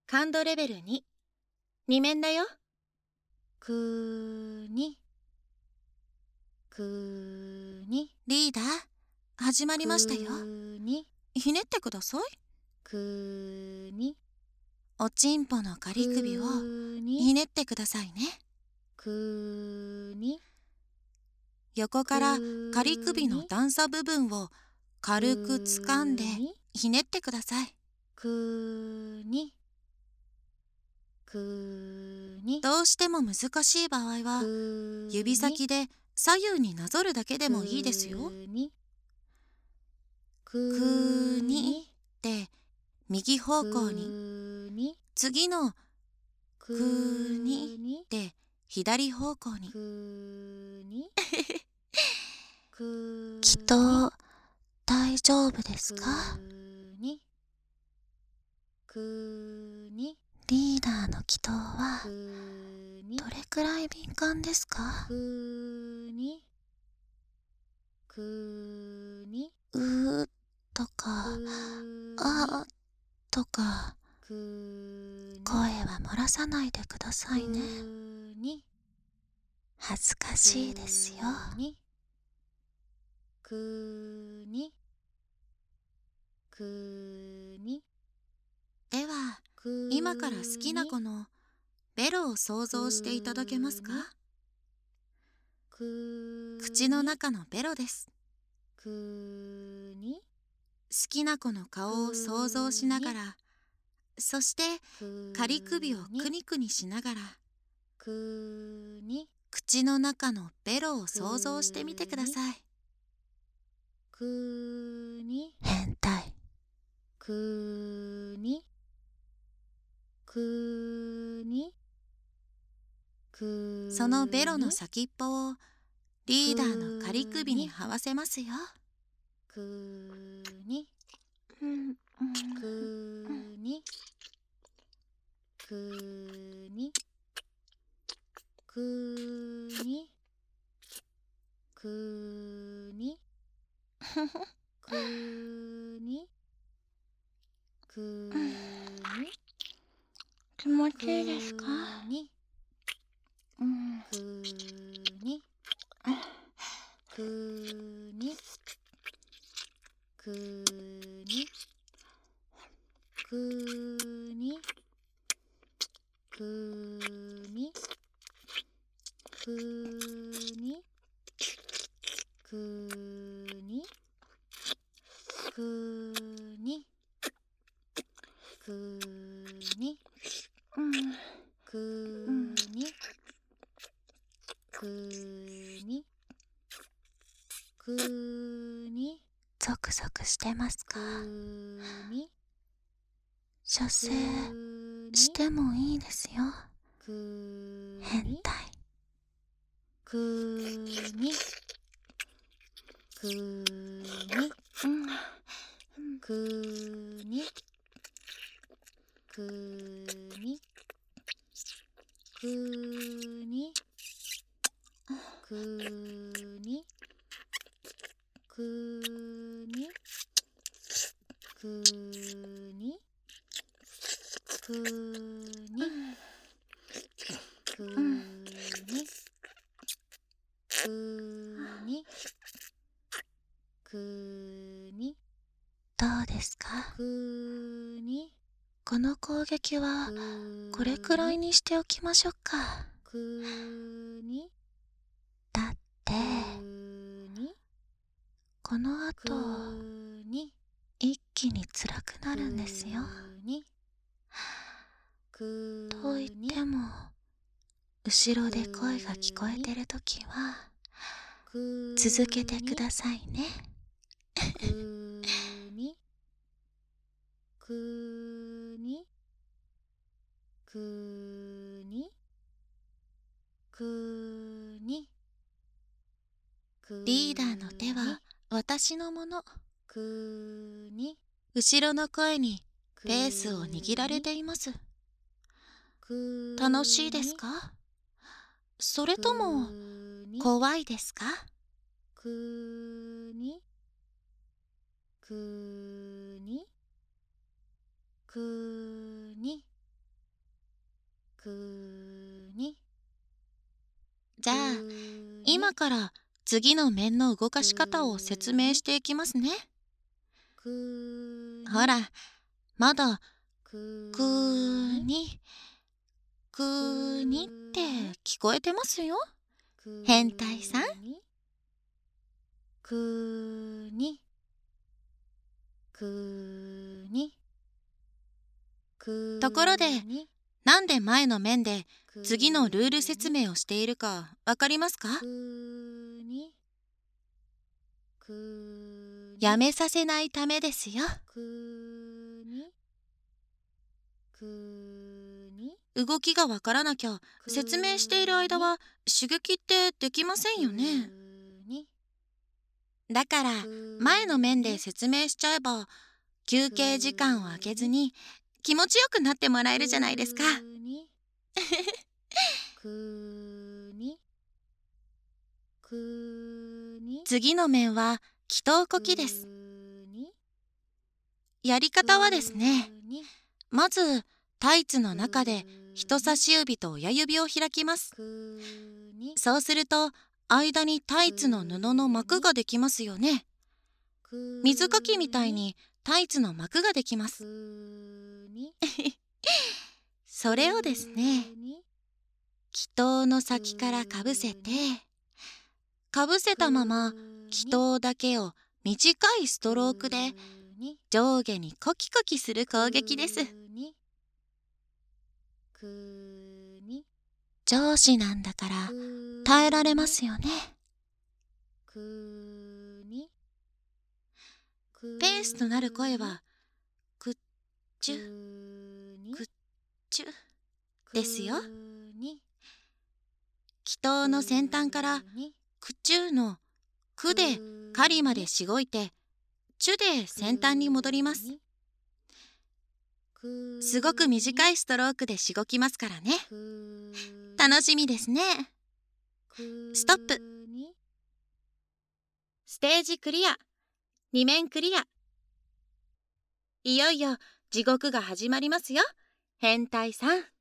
感度レベル2。2面だよ。くーに。くーに。 リーダー、始まりましたよ。 くーに。 ひねってください。 くーに。 おちんぽの仮首をひねってくださいね。 くーに。 横から仮首の段差部分を軽く掴んでひねってください。 くーに。くーに。 どうしても難しい場合は指先で左右になぞるだけでもいいですよ。くーにで右方向に、次のくーにで左方向に。 祈祷大丈夫ですか？リーダーの祈祷はどれくらい敏感ですか？うーとかあーとか声は漏らさないでくださいね。恥ずかしいですよ。 では今から好きな子のベロを想像していただけますか？口の中のベロです。好きな子の顔を想像しながら、そして仮首をくにくにしながら、口の中のベロを想像してみてください。 変態。 そのベロの先っぽをリーダーの仮首に這わせますよ。 気持ちいいですか？ゾクゾクしてますか？射精してもいいですよ。変態。どうですか？この攻撃はこれくらいにしておきましょうか。だってこの後一気に辛くなるんですよ。と言っても後ろで声が聞こえてるときは続けてくださいね。 リーダーの手は私のもの。後ろの声にペースを握られています。楽しいですか？それとも怖いですか？ から次の面の動かし方を説明していきますね。ほら、まだくにって聞こえてますよ。変態さん。ところで、なんで前の面で次のルール説明をしているかわかりますか？やめさせないためですよ。動きがわからなきゃ説明している間は刺激ってできませんよね。だから前の面で説明しちゃえば休憩時間を空けずに気持ちよくなってもらえるじゃないですか。次の面は祈祷呼吸です。やり方はですね、まずタイツの中で人差し指と親指を開きます。そうすると間にタイツの布の膜ができますよね。水かきみたいにタイツの膜ができます。それをですね、祈祷の先からかぶせて、かぶせたまま祈祷だけを短いストロークで上下にコキコキする攻撃です。 上司なんだから耐えられますよね。 ペースとなる声はくっちゅくっちゅですよ。祈祷の先端からくちゅのくでかりまでしごいてちゅで先端に戻ります。すごく短いストロークでしごきますからね。楽しみですね。ストップ。ステージクリア。2面クリア。いよいよ地獄が始まりますよ、変態さん。